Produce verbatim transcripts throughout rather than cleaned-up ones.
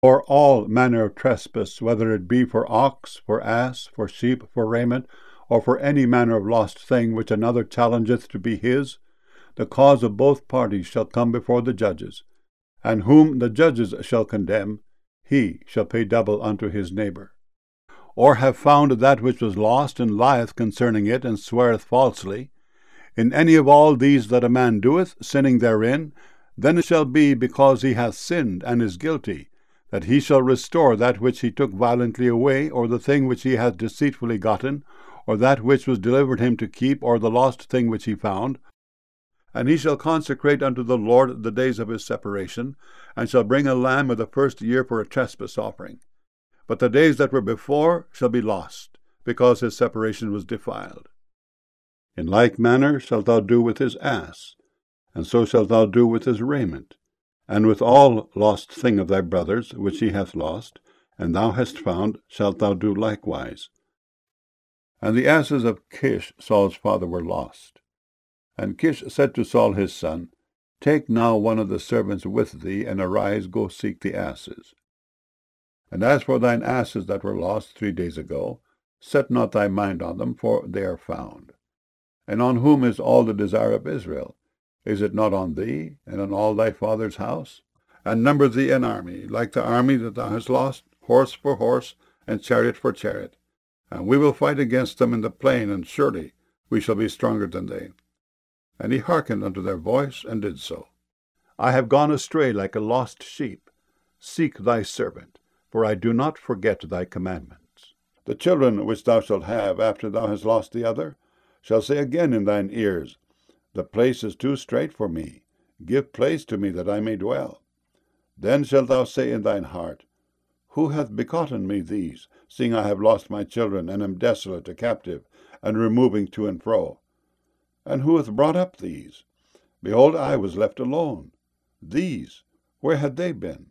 For all manner of trespass, whether it be for ox, for ass, for sheep, for raiment, or for any manner of lost thing which another challengeth to be his, the cause of both parties shall come before the judges, and whom the judges shall condemn, he shall pay double unto his neighbour. Or have found that which was lost, and lieth concerning it, and sweareth falsely, in any of all these that a man doeth, sinning therein, then it shall be, because he hath sinned and is guilty, that he shall restore that which he took violently away, or the thing which he hath deceitfully gotten, or that which was delivered him to keep, or the lost thing which he found. And he shall consecrate unto the Lord the days of his separation, and shall bring a lamb of the first year for a trespass offering. But the days that were before shall be lost, because his separation was defiled. In like manner shalt thou do with his ass, and so shalt thou do with his raiment, and with all lost thing of thy brother's, which he hath lost, and thou hast found, shalt thou do likewise. And the asses of Kish, Saul's father, were lost. And Kish said to Saul his son, Take now one of the servants with thee, and arise, go seek the asses. And as for thine asses that were lost three days ago, set not thy mind on them, for they are found. And on whom is all the desire of Israel? Is it not on thee, and on all thy father's house? And number thee an army, like the army that thou hast lost, horse for horse, and chariot for chariot. And we will fight against them in the plain, and surely we shall be stronger than they. And he hearkened unto their voice, and did so. I have gone astray like a lost sheep. Seek thy servant, for I do not forget thy commandments. The children which thou shalt have after thou hast lost the other shall say again in thine ears, The place is too strait for me. Give place to me that I may dwell. Then shalt thou say in thine heart, Who hath begotten me these, seeing I have lost my children, and am desolate, a captive, and removing to and fro? And who hath brought up these? Behold, I was left alone. These, where had they been?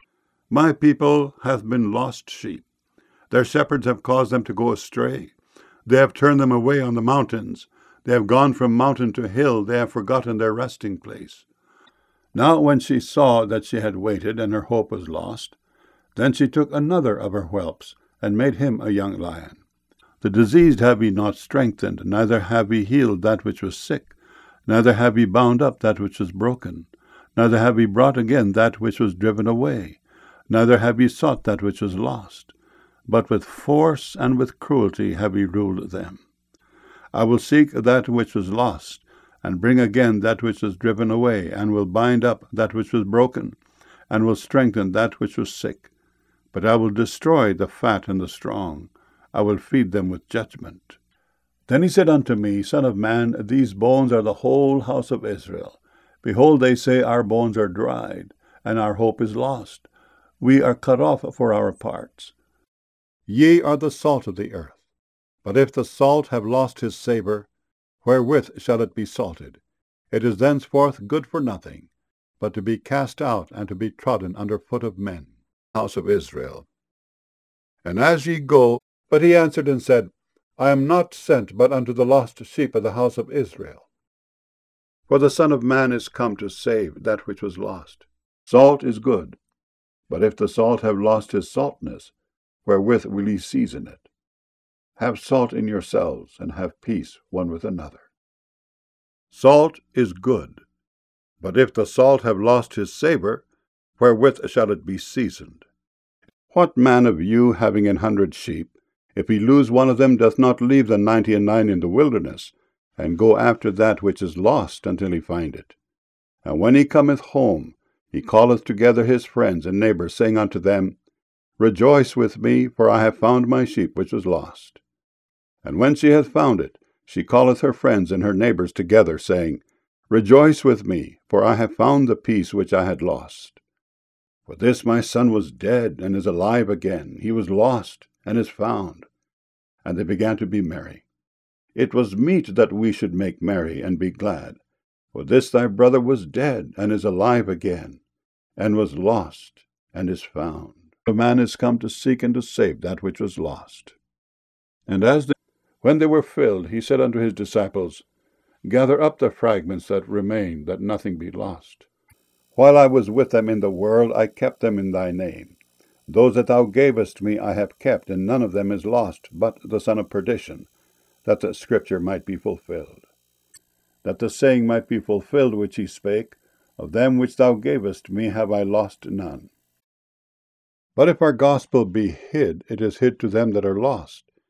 My people hath been lost sheep. Their shepherds have caused them to go astray. They have turned them away on the mountains. They have gone from mountain to hill. They have forgotten their resting place. Now when she saw that she had waited, and her hope was lost, then she took another of her whelps, and made him a young lion. The diseased have ye not strengthened, neither have ye healed that which was sick, neither have ye bound up that which was broken, neither have ye brought again that which was driven away, neither have ye sought that which was lost, but with force and with cruelty have ye ruled them. I will seek that which was lost, and bring again that which was driven away, and will bind up that which was broken, and will strengthen that which was sick. But I will destroy the fat and the strong. I will feed them with judgment. Then he said unto me, Son of man, these bones are the whole house of Israel. Behold, they say, Our bones are dried, and our hope is lost. We are cut off for our parts. Ye are the salt of the earth. But if the salt have lost his savour, wherewith shall it be salted? It is thenceforth good for nothing, but to be cast out, and to be trodden under foot of men. House of Israel. And as ye go, but he answered and said, I am not sent but unto the lost sheep of the house of Israel. For the Son of Man is come to save that which was lost. Salt is good, but if the salt have lost his saltness, wherewith will ye season it? Have salt in yourselves, and have peace one with another. Salt is good, but if the salt have lost his savour, wherewith shall it be seasoned? What man of you, having an hundred sheep, if he lose one of them, doth not leave the ninety and nine in the wilderness, and go after that which is lost until he find it? And when he cometh home, he calleth together his friends and neighbours, saying unto them, Rejoice with me, for I have found my sheep which was lost. And when she hath found it, she calleth her friends and her neighbours together, saying, Rejoice with me, for I have found the piece which I had lost. For this my son was dead, and is alive again. He was lost, and is found. And they began to be merry. It was meet that we should make merry, and be glad. For this thy brother was dead, and is alive again, and was lost, and is found. A man is come to seek and to save that which was lost. And as they, when they were filled, he said unto his disciples, Gather up the fragments that remain, that nothing be lost. While I was with them in the world, I kept them in thy name. Those that thou gavest me I have kept, and none of them is lost, but the son of perdition, that the scripture might be fulfilled. That the saying might be fulfilled which he spake, Of them which thou gavest me have I lost none. But if our gospel be hid, it is hid to them that are lost,